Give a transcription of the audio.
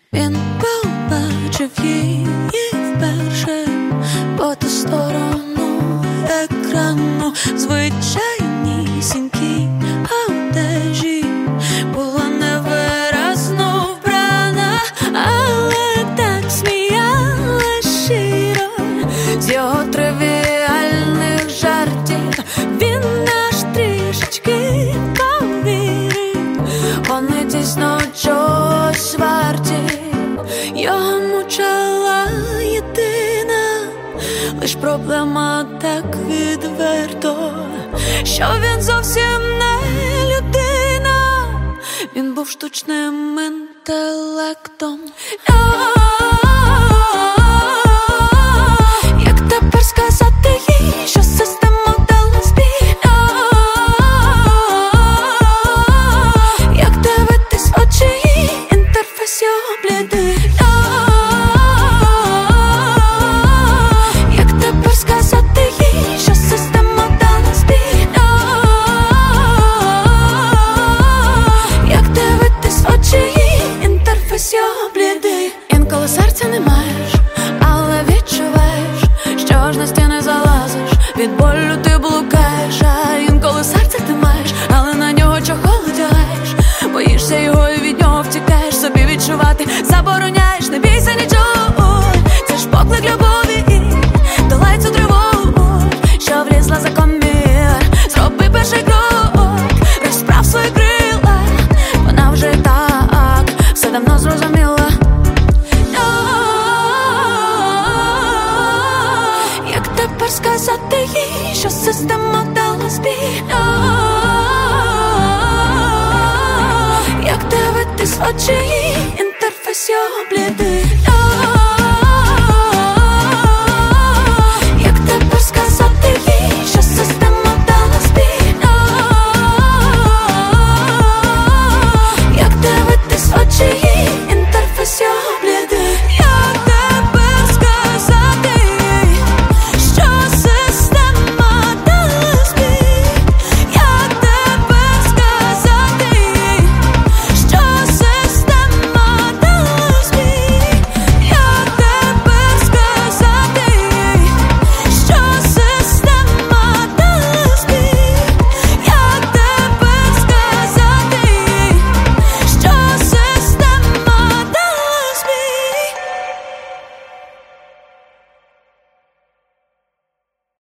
Він побачив її вперше по ту сторону екрану. Звичайнісінькій одежі була невиразно вбрана, але так сміялась щиро з його тривіальних жартів. Він аж трішечки повірив, вони дійсно чогось варті. Його мучила єдина лиш проблема так відверто, що він зовсім не людина, він був штучним інтелектом. Як тепер сказати їй, що система дала збій? Як дивитись в очі їй, інтерфейс його блідий? Як тепер сказати їй, що система дала збій? Як дивитись в очі їй, інтерфейс його блідий? Інколи серця не маєш, але відчуваєш, що ж на стіни залазиш, від болю ти блукаєш. А інколи серце ти маєш, але на нього чохол одягаєш, боїшся його і від нього втікаєш, собі відчувати забороняєш. Не бійся нічого, це ж поклик любові, долай цю тривогу, що влізла за комір. Зроби перший крок, розправ свої крила, вона вже так все давно зрозуміла. Як тепер сказати їй, що система дала збій? Як дивитись в очі їй, інтерфейс його блідий?